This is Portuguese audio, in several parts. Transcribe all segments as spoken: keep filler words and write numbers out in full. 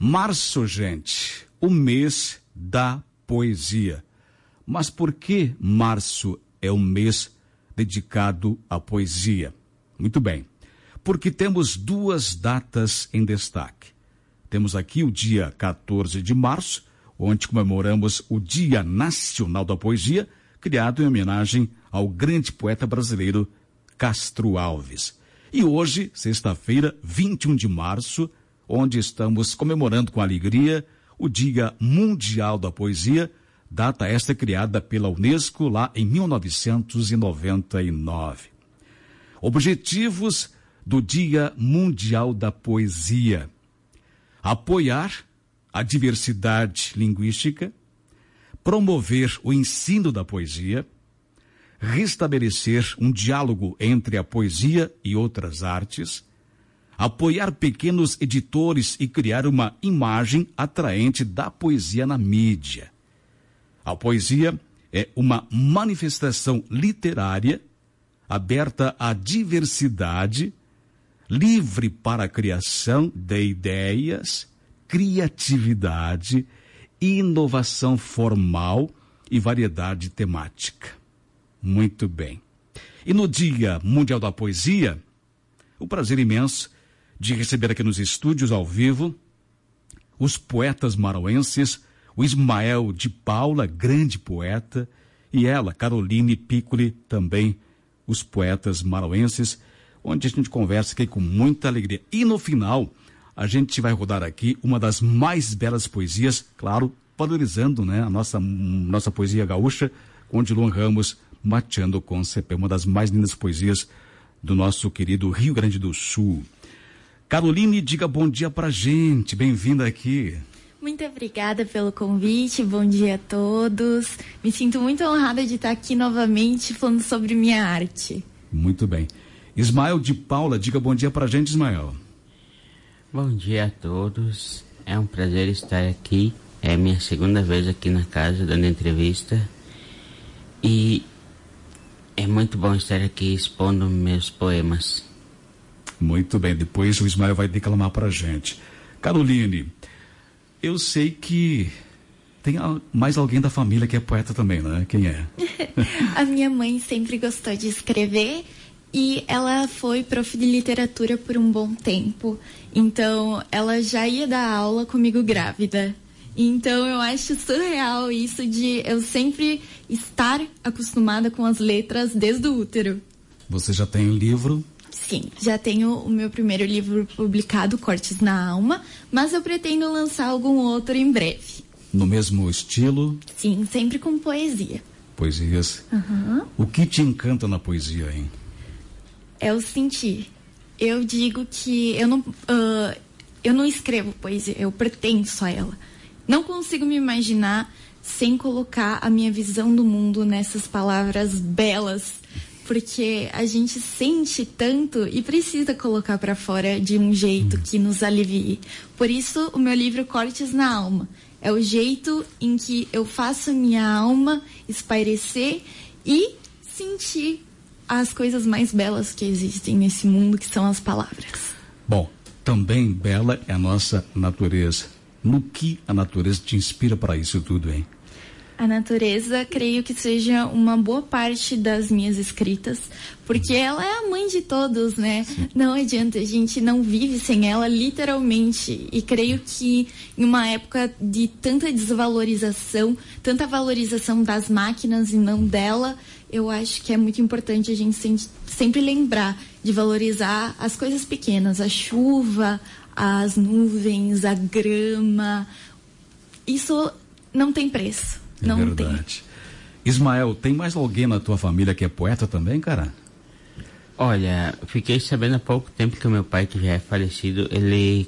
Março, gente, o mês da poesia. Mas por que março é o mês dedicado à poesia? Muito bem, porque temos duas datas em destaque. Temos aqui o dia quatorze de março, onde comemoramos o Dia Nacional da Poesia, criado em homenagem ao grande poeta brasileiro Castro Alves. E hoje, sexta-feira, vinte e um de março, onde estamos comemorando com alegria o Dia Mundial da Poesia, data esta criada pela Unesco lá em mil novecentos e noventa e nove. Objetivos do Dia Mundial da Poesia: apoiar a diversidade linguística, promover o ensino da poesia, restabelecer um diálogo entre a poesia e outras artes, apoiar pequenos editores e criar uma imagem atraente da poesia na mídia. A poesia é uma manifestação literária aberta à diversidade, livre para a criação de ideias, criatividade, inovação formal e variedade temática. Muito bem. E no Dia Mundial da Poesia, o prazer imenso de receber aqui nos estúdios ao vivo os poetas marauenses, o Ismael de Paula, grande poeta, e ela, Caroline Piccoli, também os poetas marauenses, onde a gente conversa aqui com muita alegria. E no final, a gente vai rodar aqui uma das mais belas poesias, claro, valorizando, né, a nossa, nossa poesia gaúcha, onde Luan Ramos, Mateando com C P, uma das mais lindas poesias do nosso querido Rio Grande do Sul. Caroline, diga bom dia pra gente, bem-vinda aqui. Muito obrigada pelo convite, bom dia a todos. Me sinto muito honrada de estar aqui novamente falando sobre minha arte. Muito bem. Ismael de Paula, diga bom dia pra gente, Ismael. Bom dia a todos, é um prazer estar aqui, é minha segunda vez aqui na casa dando entrevista e é muito bom estar aqui expondo meus poemas. Muito bem, depois o Ismael vai declamar pra gente. Caroline, eu sei que tem mais alguém da família que é poeta também, né? Quem é? A minha mãe sempre gostou de escrever e ela foi prof de literatura por um bom tempo. Então, ela já ia dar aula comigo grávida. Então, eu acho surreal isso de eu sempre estar acostumada com as letras desde o útero. Você já tem um livro? Sim, já tenho o meu primeiro livro publicado, Cortes na Alma, mas eu pretendo lançar algum outro em breve. No mesmo estilo? Sim, sempre com poesia. Poesias. Uhum. O que te encanta na poesia, hein? É o sentir. Eu digo que eu não, uh, eu não escrevo poesia, eu pertenço a ela. Não consigo me imaginar sem colocar a minha visão do mundo nessas palavras belas, porque a gente sente tanto e precisa colocar para fora de um jeito que nos alivie. Por isso, o meu livro Cortes na Alma é o jeito em que eu faço a minha alma espairecer e sentir as coisas mais belas que existem nesse mundo, que são as palavras. Bom, também bela é a nossa natureza. No que a natureza te inspira para isso tudo, hein? A natureza, creio que seja uma boa parte das minhas escritas, porque ela é a mãe de todos, né? Sim. Não adianta, a gente não vive sem ela, literalmente. E creio que em uma época de tanta desvalorização, tanta valorização das máquinas e não dela, eu acho que é muito importante a gente sempre lembrar de valorizar as coisas pequenas, a chuva, as nuvens, a grama. Isso não tem preço. É não verdade. Tem. Ismael, tem mais alguém na tua família que é poeta também, cara? Olha, fiquei sabendo há pouco tempo que o meu pai, que já é falecido, ele,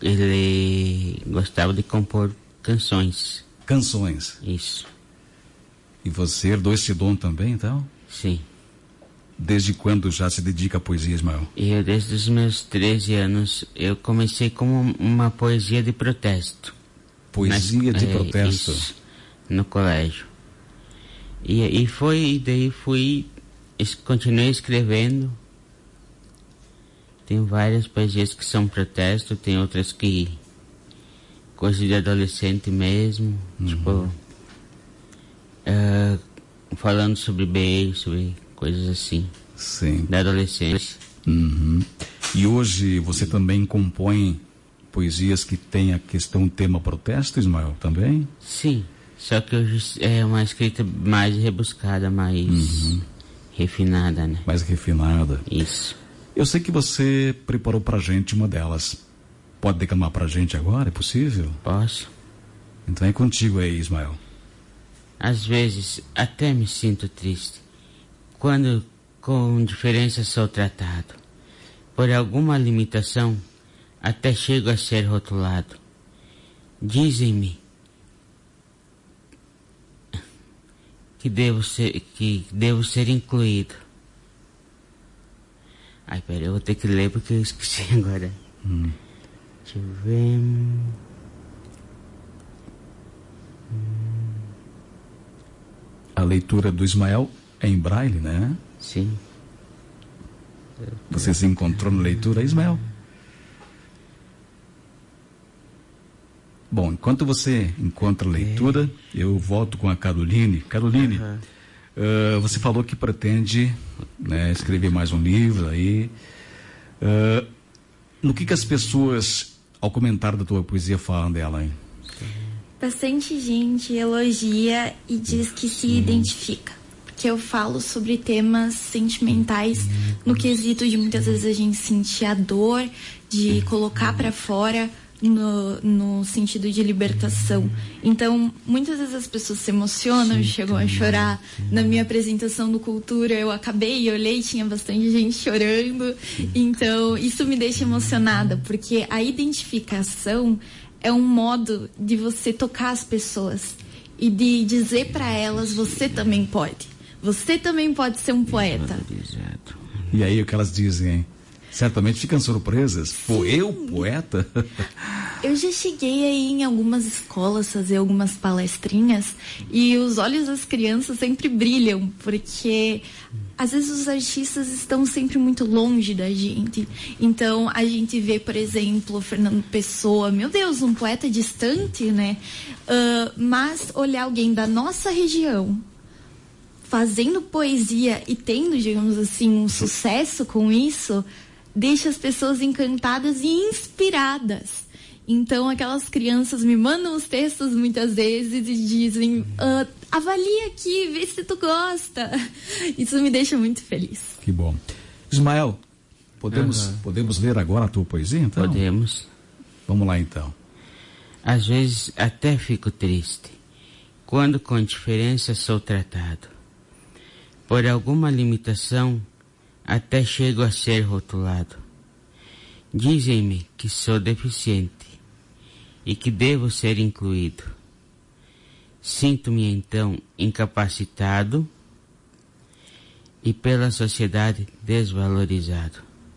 ele gostava de compor canções. Canções? Isso. E você herdou esse dom também, então? Sim. Desde quando já se dedica à poesia, Ismael? Eu, desde os meus treze anos, eu comecei como uma poesia de protesto. Poesia Mas, de é, protesto? Isso, no colégio. E, e foi, daí fui, es, continuei escrevendo. Tem várias poesias que são protesto, tem outras que, coisa de adolescente mesmo, uhum. tipo, uh, falando sobre beijo, sobre coisas assim. Sim. Da adolescência. Uhum. E hoje você também compõe poesias que tem a questão tema protesto, Ismael, também? Sim, só que hoje é uma escrita mais rebuscada, mais uhum. refinada, né? Mais refinada. Isso. Eu sei que você preparou pra gente uma delas. Pode declamar pra gente agora, é possível? Posso. Então é contigo aí, Ismael. Às vezes até me sinto triste, quando com diferença sou tratado. Por alguma limitação, até chego a ser rotulado. Dizem-me que devo ser, que devo ser incluído. Ai, pera, eu vou ter que ler porque eu esqueci agora. Hum. Deixa eu ver. Hum. A leitura do Ismael é em braille, né? Sim. Você se encontrou na leitura, Ismael? Bom, enquanto você encontra a leitura, eu volto com a Caroline. Caroline, uhum. uh, você falou que pretende, né, escrever mais um livro aí. Uh, no que que as pessoas, ao comentar da tua poesia, falam dela, hein? Bastante gente elogia e diz que se identifica. Que eu falo sobre temas sentimentais no quesito de muitas vezes a gente sentir a dor, de colocar para fora no, no sentido de libertação. Então, muitas vezes as pessoas se emocionam, chegam a chorar. Na minha apresentação do Cultura, eu acabei e olhei, tinha bastante gente chorando. Então, isso me deixa emocionada, porque a identificação é um modo de você tocar as pessoas e de dizer para elas, você também pode. Você também pode ser um poeta. E aí o que elas dizem, hein? Certamente ficam surpresas. Pô, eu, poeta? Eu já cheguei aí em algumas escolas fazer algumas palestrinhas e os olhos das crianças sempre brilham, porque às vezes os artistas estão sempre muito longe da gente. Então a gente vê, por exemplo, o Fernando Pessoa, meu Deus, um poeta distante, né? Uh, mas olhar alguém da nossa região fazendo poesia e tendo, digamos assim, um sucesso com isso, deixa as pessoas encantadas e inspiradas. Então, aquelas crianças me mandam os textos muitas vezes e dizem, ah, avalia aqui, vê se tu gosta. Isso me deixa muito feliz. Que bom. Ismael, podemos, uhum. podemos ler agora a tua poesia, então? Podemos. Vamos lá, então. Às vezes até fico triste, quando com diferença sou tratado. Por alguma limitação, até chego a ser rotulado. Dizem-me que sou deficiente e que devo ser incluído. Sinto-me então incapacitado e pela sociedade desvalorizado.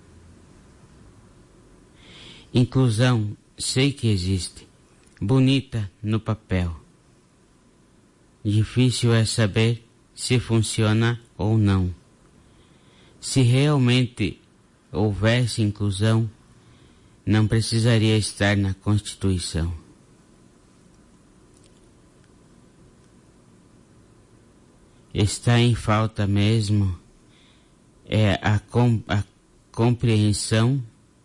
Inclusão sei que existe, bonita no papel. Difícil é saber se funciona ou não. Se realmente houvesse inclusão, não precisaria estar na Constituição. Está em falta mesmo é a, com, a compreensão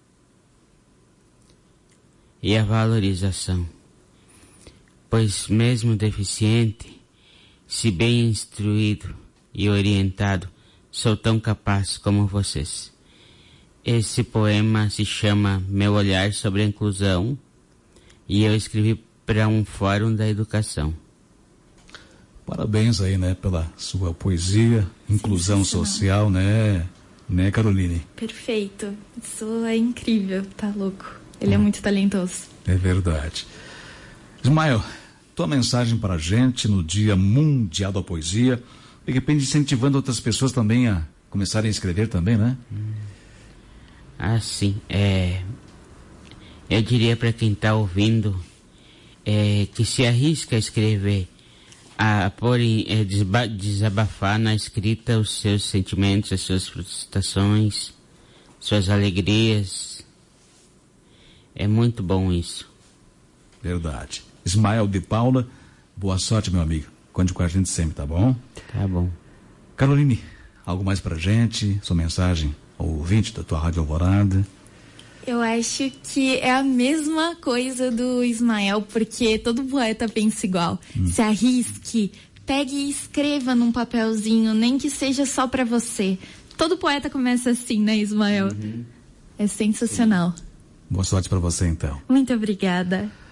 e a valorização, pois mesmo deficiente, se bem instruído e orientado, sou tão capaz como vocês. Esse poema se chama Meu Olhar sobre a Inclusão e eu escrevi para um fórum da educação. Parabéns aí, né, pela sua poesia, inclusão social, né, né, Caroline? Perfeito. Isso é incrível, tá louco. Ele hum. é muito talentoso. É verdade. Ismael, tua mensagem para a gente no Dia Mundial da Poesia, de repente incentivando outras pessoas também a começarem a escrever também, né? Ah, sim. É, eu diria para quem está ouvindo é, que se arrisca a escrever, a pôr em, é, desabafar na escrita os seus sentimentos, as suas frustrações, suas alegrias. É muito bom isso. Verdade. Ismael de Paula, boa sorte, meu amigo. Conte com a gente sempre, tá bom? Tá bom. Caroline, algo mais pra gente? Sua mensagem ao ouvinte da tua Rádio Alvorada? Eu acho que é a mesma coisa do Ismael, porque todo poeta pensa igual. Hum. Se arrisque, pegue e escreva num papelzinho, nem que seja só pra você. Todo poeta começa assim, né, Ismael? Uhum. É sensacional. Boa sorte pra você, então. Muito obrigada.